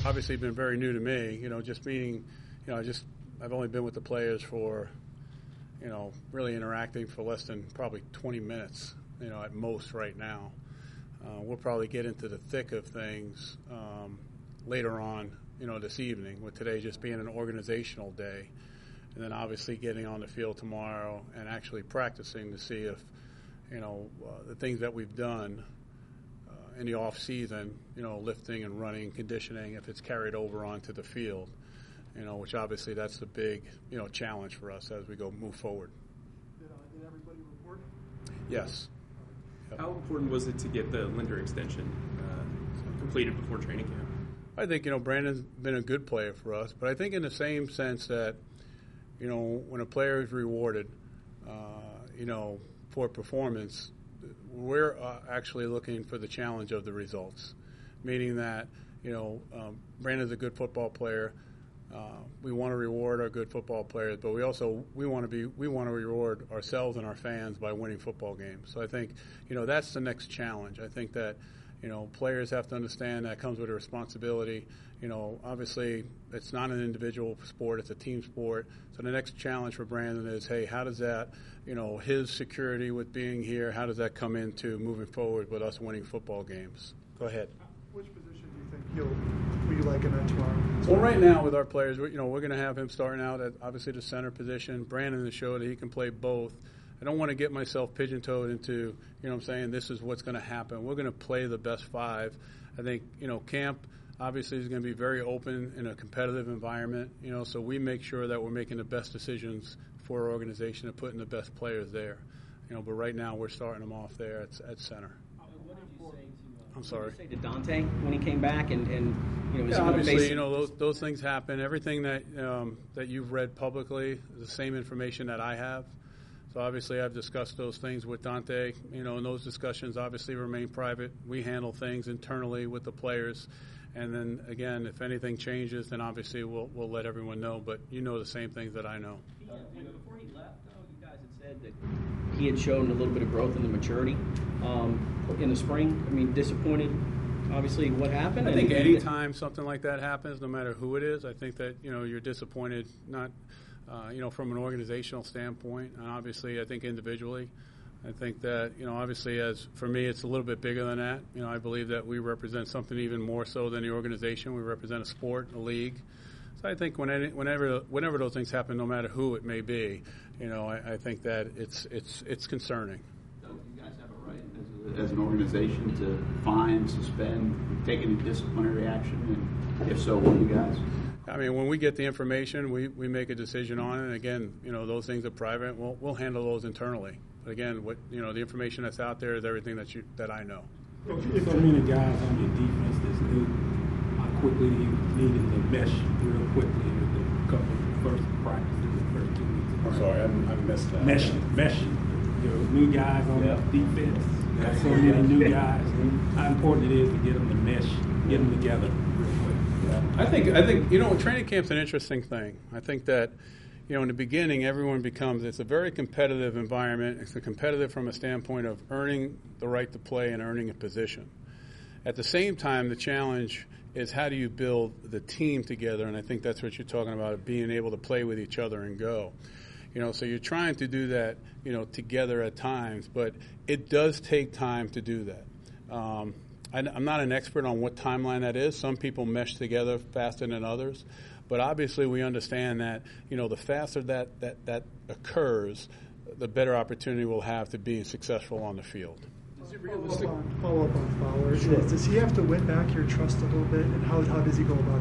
obviously been very new to me. Just being, I've only been with the players for, really interacting for less than probably 20 minutes, at most right now. We'll probably get into the thick of things later on, this evening, with today just being an organizational day. And then obviously getting on the field tomorrow and actually practicing to see if, the things that we've done in the off season, lifting and running, conditioning, if it's carried over onto the field, which obviously that's the big, challenge for us as we move forward. Did everybody report? Yes. Yep. How important was it to get the Linder extension completed before training camp? I think, Brandon's been a good player for us, but I think in the same sense that, when a player is rewarded, for performance, we're actually looking for the challenge of the results, meaning that, Brandon's a good football player. We want to reward our good football players, but we want to reward ourselves and our fans by winning football games. So I think, that's the next challenge. I think that, players have to understand that comes with a responsibility. Obviously it's not an individual sport, it's a team sport. So the next challenge for Brandon is, hey, how does that, his security with being here, how does that come into moving forward with us winning football games? Go ahead. Which position do you think will you like him at tomorrow? Well, right now with our players, we're going to have him starting out at obviously the center position. Brandon has showed that he can play both. I don't want to get myself pigeon-toed into, this is what's going to happen. We're going to play the best five. I think, camp obviously is going to be very open in a competitive environment, so we make sure that we're making the best decisions for our organization and putting the best players there. But right now we're starting them off there at center. What did you say to? I'm sorry. What did you say to Dante when he came back and obviously those things happen. Everything that that you've read publicly is the same information that I have. So obviously I've discussed those things with Dante, and those discussions obviously remain private. We handle things internally with the players. And then, again, if anything changes, then obviously we'll let everyone know. But the same things that I know. Before he left, you guys had said that he had shown a little bit of growth in the maturity in the spring. I mean, disappointed, obviously, what happened? I think any time something like that happens, no matter who it is, I think that, you're disappointed, not from an organizational standpoint, and obviously I think individually. I think that, obviously for me, it's a little bit bigger than that. I believe that we represent something even more so than the organization. We represent a sport, a league. So I think whenever those things happen, no matter who it may be, I think that it's concerning. So you guys have a right as an organization to fine, suspend, take any disciplinary action, and if so, what do you guys? I mean, when we get the information, we make a decision on it. And again, those things are private. We'll handle those internally. But again, the information that's out there is everything that I know. So many guys on your defense that's new. How quickly do you need to mesh real quickly with the couple of first practices, the first 2 weeks? I'm sorry, I missed that. Meshing. New guys on defense. Got so many new guys. How important it is to get them to mesh, get them together real quick. I think training camp's an interesting thing. I think that, in the beginning, everyone it's a very competitive environment. It's competitive from a standpoint of earning the right to play and earning a position. At the same time, the challenge is how do you build the team together, and I think that's what you're talking about, being able to play with each other and go. So you're trying to do that, together at times, but it does take time to do that. I'm not an expert on what timeline that is. Some people mesh together faster than others. But obviously we understand that, the faster that occurs, the better opportunity we'll have to be successful on the field. Is it realistic? Follow up on Fowler. Sure. Does he have to win back your trust a little bit, and how does he go about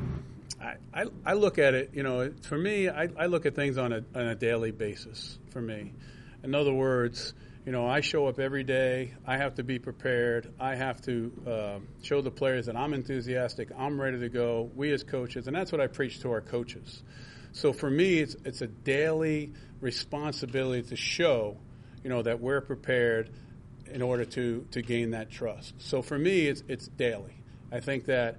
that? I look at it, for me, I look at things on a daily basis for me. In other words, I show up every day. I have to be prepared. I have to show the players that I'm enthusiastic. I'm ready to go. We as coaches, and that's what I preach to our coaches. So for me, it's a daily responsibility to show, that we're prepared in order to gain that trust. So for me, it's daily. I think that,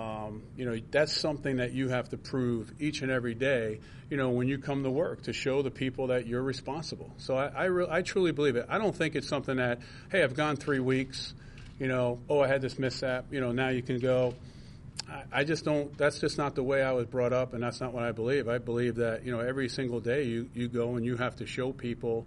that's something that you have to prove each and every day, when you come to work, to show the people that you're responsible. So I truly believe it. I don't think it's something that, hey, I've gone 3 weeks, I had this mishap, now you can go. I just don't. That's just not the way I was brought up, and that's not what I believe. I believe that every single day you go and you have to show people,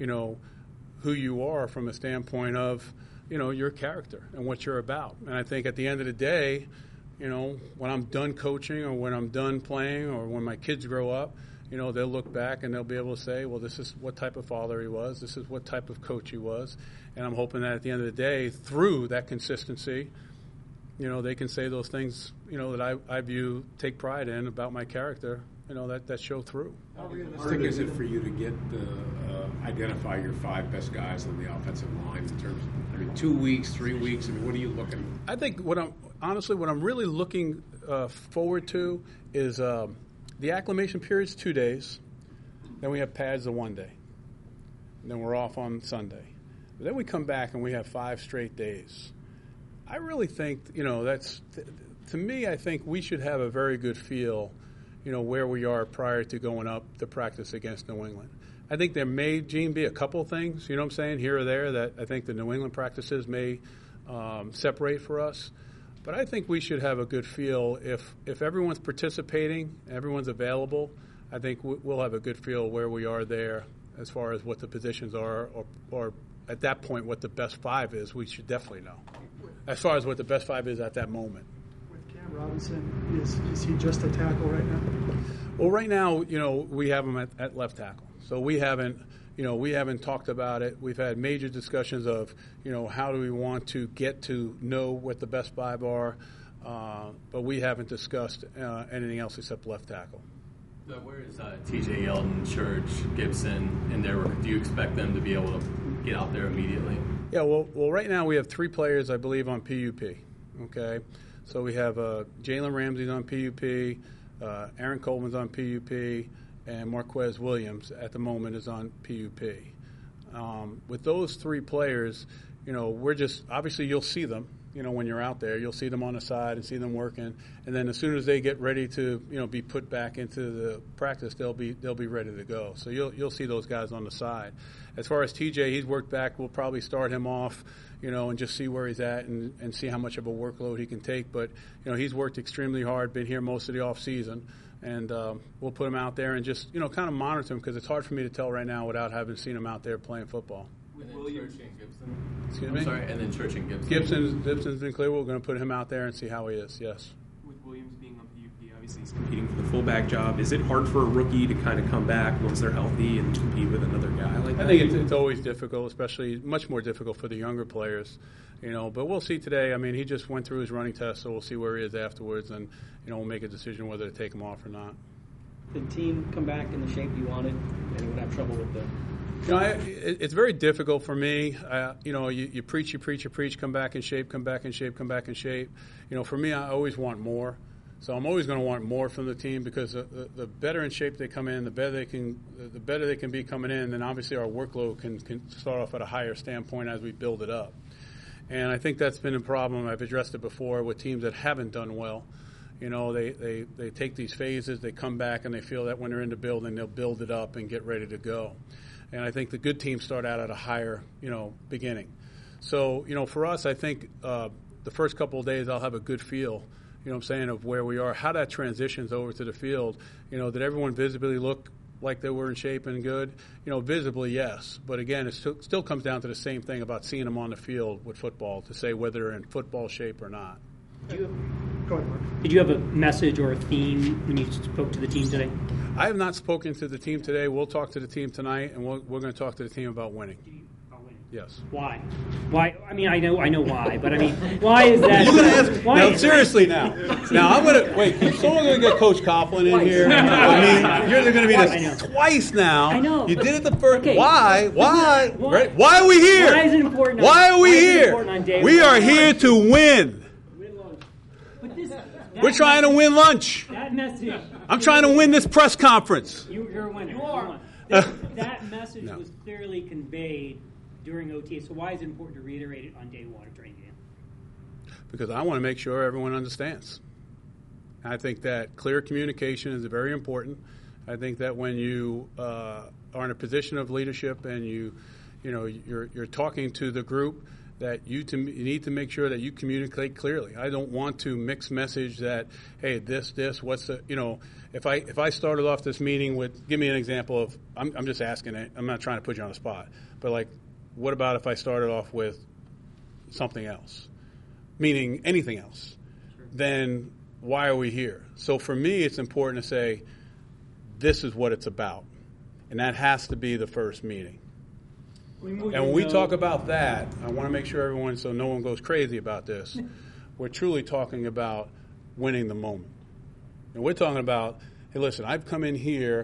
who you are from a standpoint of your character and what you're about. And I think at the end of the day, when I'm done coaching or when I'm done playing or when my kids grow up, they'll look back and they'll be able to say, well, this is what type of father he was. This is what type of coach he was. And I'm hoping that at the end of the day, through that consistency, they can say those things, that I take pride in about my character, that show through. How realistic is it for you to get identify your 5 best guys on the offensive line in terms of, 2 weeks, 3 weeks? What are you looking at? I think what I'm really looking forward to is the acclimation period's 2 days. Then we have pads of 1 day. And then we're off on Sunday. But then we come back and we have 5 straight days. I really think, that's to me, I think we should have a very good feel, where we are prior to going up to practice against New England. I think there may, Gene, be a couple things, what I'm saying, here or there that I think the New England practices may separate for us. But I think we should have a good feel if everyone's participating, everyone's available. I think we'll have a good feel where we are there as far as what the positions are, or at that point what the best 5 is. We should definitely know as far as what the best 5 is at that moment. With Cam Robinson, is he just a tackle right now? Well, right now, we have him at left tackle, so we haven't talked about it. We've had major discussions of, how do we want to get to know what the best 5 are, but we haven't discussed anything else except left tackle. So where is TJ Yeldon, Church, Gibson in their work? Do you expect them to be able to get out there immediately? Yeah, well, right now we have 3 players, I believe, on PUP. Okay, so we have Jalen Ramsey's on PUP, Aaron Coleman's on PUP, and Marquez Williams at the moment is on PUP. With those 3 players, we're just obviously you'll see them. When you're out there, you'll see them on the side and see them working, and then as soon as they get ready to, be put back into the practice, they'll be ready to go. So you'll see those guys on the side. As far as TJ, he's worked back. We'll probably start him off, and just see where he's at and see how much of a workload he can take. But he's worked extremely hard, been here most of the off season, and we'll put him out there and just kind of monitor him because it's hard for me to tell right now without having seen him out there playing football. Church and Gibson. Excuse me? I'm sorry, and then Church and Gibson. Gibson's been clear. We're going to put him out there and see how he is, yes. With Williams being on PUP, obviously he's competing for the fullback job. Is it hard for a rookie to kind of come back once they're healthy and compete with another guy like that? I think it's always difficult, especially much more difficult for the younger players, But we'll see today. I mean, he just went through his running test, so we'll see where he is afterwards, and, we'll make a decision whether to take him off or not. Did the team come back in the shape you wanted? Anyone have trouble with the... It's very difficult for me. You preach, come back in shape. For me, I always want more. So I'm always going to want more from the team because the better in shape they come in, the better they can be coming in, then obviously our workload can start off at a higher standpoint as we build it up. And I think that's been a problem. I've addressed it before with teams that haven't done well. They take these phases, they come back, and they feel that when they're in the building, they'll build it up and get ready to go. And I think the good teams start out at a higher, beginning. So, for us, I think the first couple of days I'll have a good feel, of where we are, how that transitions over to the field. Did everyone visibly look like they were in shape and good? Visibly, yes. But again, it still comes down to the same thing about seeing them on the field with football to say whether they're in football shape or not. Go ahead, Mark. Did you have a message or a theme when you spoke to the team today? I have not spoken to the team today. We'll talk to the team tonight, and we're going to talk to the team about winning. Yes. Why? Why? I mean, I know why, but I mean, why is that? You're going to ask? Now, seriously, now I'm going to wait. Someone's going to get Coach Coughlin in here. I mean, you're going to be this twice now. I know. You did it the first. Okay. Why? Why? Why are we here? Why is it important? Why are we here? We are here to win. We're trying to win lunch. That message. I'm trying to win this press conference. You're a winner. You are. That message was clearly conveyed during OTA. So why is it important to reiterate it on day one of training camp? Because I want to make sure everyone understands. I think that clear communication is very important. I think that when you are in a position of leadership and you're talking to the group, that you need to make sure that you communicate clearly. I don't want to mix message that, hey, this, what's the, if I started off this meeting with, give me an example of, I'm just asking it, I'm not trying to put you on the spot, but like, what about if I started off with something else, meaning anything else? Sure. Then why are we here? So for me, it's important to say, this is what it's about. And that has to be the first meeting. And when we talk about that, I want to make sure everyone, so no one goes crazy about this, we're truly talking about winning the moment. And we're talking about, hey, listen, I've come in here,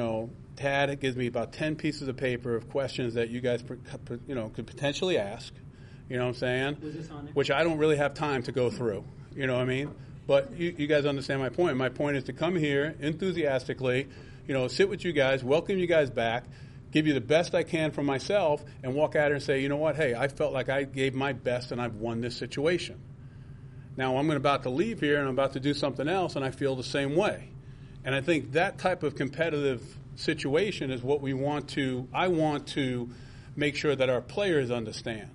Tad gives me about 10 pieces of paper of questions that you guys, could potentially ask, you know what I'm saying? Was this on there? Which I don't really have time to go through, you know what I mean? But you guys understand my point. My point is to come here enthusiastically, sit with you guys, welcome you guys back, give you the best I can for myself, and walk out here and say, you know what, hey, I felt like I gave my best and I've won this situation. Now I'm about to leave here and I'm about to do something else, and I feel the same way. And I think that type of competitive situation is what I want to make sure that our players understand.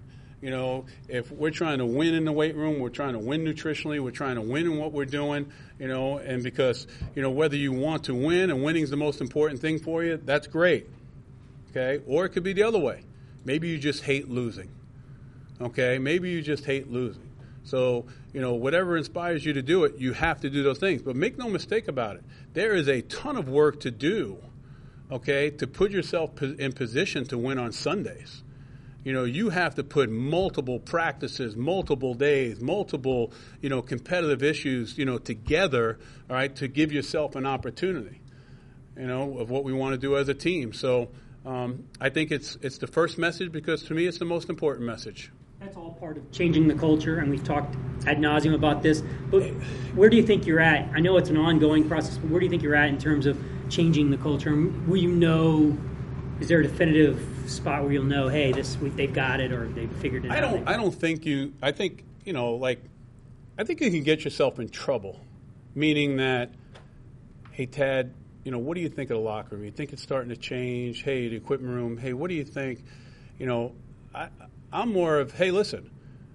If we're trying to win in the weight room, we're trying to win nutritionally, we're trying to win in what we're doing, and because, whether you want to win and winning is the most important thing for you, that's great. Okay? Or it could be the other way. Maybe you just hate losing. Okay? Maybe you just hate losing. So, whatever inspires you to do it, you have to do those things. But make no mistake about it. There is a ton of work to do, okay, to put yourself in position to win on Sundays. You have to put multiple practices, multiple days, multiple, competitive issues, together, all right, to give yourself an opportunity, of what we want to do as a team. So I think it's the first message because to me it's the most important message. That's all part of changing the culture, and we've talked ad nauseum about this. But where do you think you're at? I know it's an ongoing process, but where do you think you're at in terms of changing the culture? Will is there a definitive spot where you'll know, hey, they've got it or they've figured it out? I don't think you. I think I think you can get yourself in trouble, meaning that, hey, Tad, what do you think of the locker room? You think it's starting to change? Hey, the equipment room. Hey, what do you think? I'm more of, hey, listen,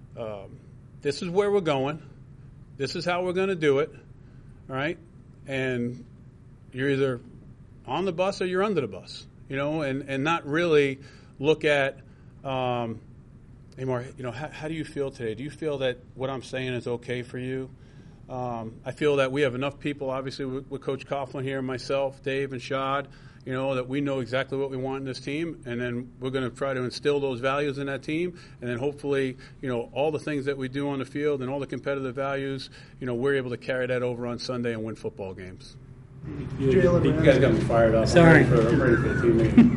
this is where we're going. This is how we're going to do it, all right? And you're either on the bus or you're under the bus, and not really look at, anymore, how do you feel today? Do you feel that what I'm saying is okay for you? I feel that we have enough people, obviously, with Coach Coughlin here, myself, Dave, and Shad, that we know exactly what we want in this team, and then we're going to try to instill those values in that team, and then hopefully, all the things that we do on the field and all the competitive values, we're able to carry that over on Sunday and win football games. Jalen Ramsey. You guys got me fired up. Sorry. I'm ready for the team meeting.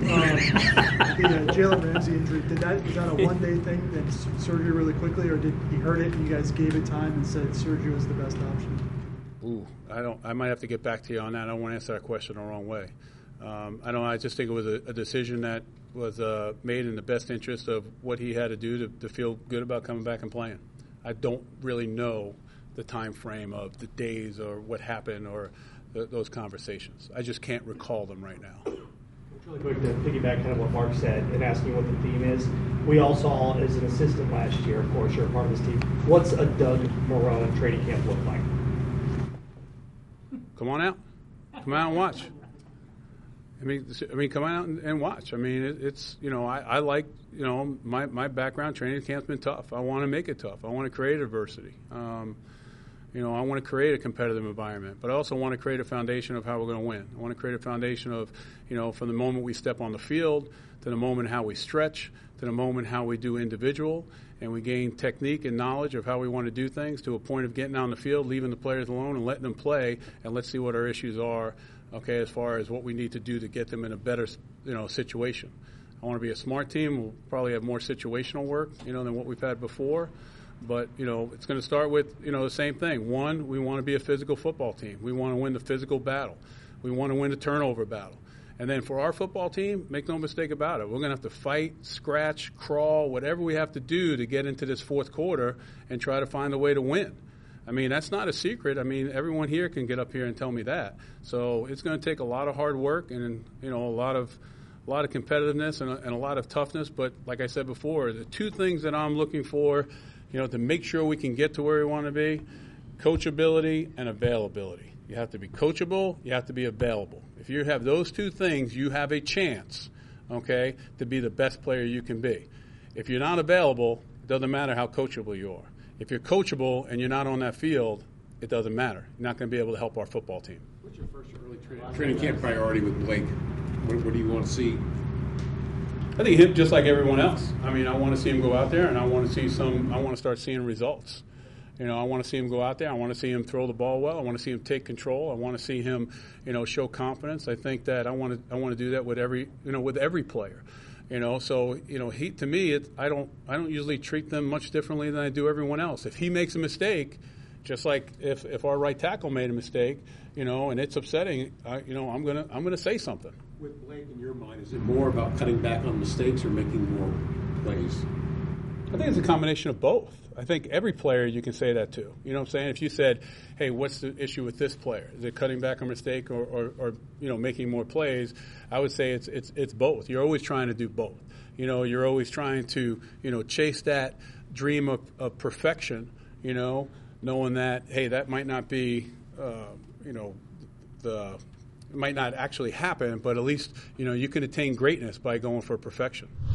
The Jalen Ramsey injury, was that a one-day thing, then surgery really quickly, or did he hurt it and you guys gave it time and said surgery was the best option? Ooh, I might have to get back to you on that. I don't want to answer that question the wrong way. I just think it was a decision that was made in the best interest of what he had to do to feel good about coming back and playing. I don't really know the time frame of the days or what happened or those conversations. I just can't recall them right now. Really quick to piggyback kind of what Mark said and asking what the theme is. We all saw as an assistant last year, of course, you're a part of this team. What's a Doug Marrone training camp look like? Come on out. Come out and watch. I mean, come out and watch. I mean, it's I like my background. Training camp's been tough. I want to make it tough. I want to create adversity. I want to create a competitive environment, but I also want to create a foundation of how we're going to win. I want to create a foundation of, from the moment we step on the field to the moment how we stretch to the moment how we do individual, and we gain technique and knowledge of how we want to do things to a point of getting on the field, leaving the players alone and letting them play, and let's see what our issues are, okay, as far as what we need to do to get them in a better, situation. I want to be a smart team. We'll probably have more situational work, than what we've had before. But, it's going to start with, the same thing. One, we want to be a physical football team. We want to win the physical battle. We want to win the turnover battle. And then for our football team, make no mistake about it, we're going to have to fight, scratch, crawl, whatever we have to do to get into this fourth quarter and try to find a way to win. I mean, that's not a secret. I mean, everyone here can get up here and tell me that. So it's going to take a lot of hard work and, a lot of lot of competitiveness and a lot of toughness. But like I said before, the two things that I'm looking for, to make sure we can get to where we want to be, coachability and availability. You have to be coachable. You have to be available. If you have those two things, you have a chance, okay, to be the best player you can be. If you're not available, it doesn't matter how coachable you are. If you're coachable and you're not on that field, it doesn't matter. You're not going to be able to help our football team. What's your first early training camp priority with Blake? What do you want to see? I think him just like everyone else. I mean, I want to see him go out there, and I want to start seeing results. I want to see him go out there. I want to see him throw the ball well. I want to see him take control. I want to see him, show confidence. I think that I want to do that with every player. So he, to me, I don't usually treat them much differently than I do everyone else. If he makes a mistake, just like if our right tackle made a mistake, and it's upsetting, I'm gonna say something. With Blake, in your mind, is it more about cutting back on mistakes or making more plays? I think it's a combination of both. I think every player you can say that to. You know what I'm saying? If you said, hey, what's the issue with this player? Is it cutting back on mistake or making more plays? I would say it's both. You're always trying to do both. You're always trying to, chase that dream of perfection, knowing that, hey, that might not be, it might not actually happen, but at least, you can attain greatness by going for perfection.